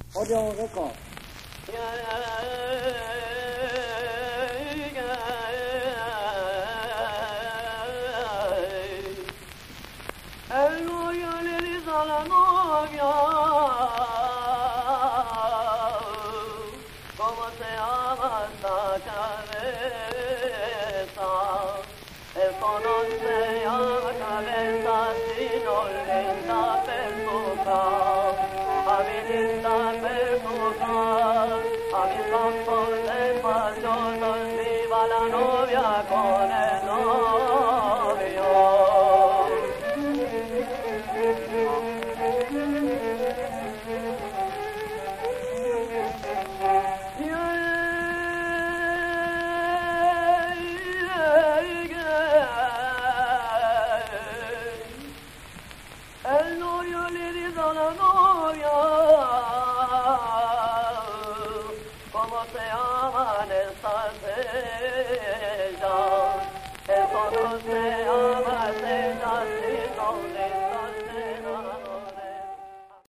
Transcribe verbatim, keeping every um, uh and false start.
Audio record. El novio le dice a la novia cómo se llama esta cabeza. Esto no se llama cabeza sino linda perfuca. A mi linda perfuca, a mis campos de pasiosos viva la novia con el novio. El novio le dice a la novia cómo se llaman estas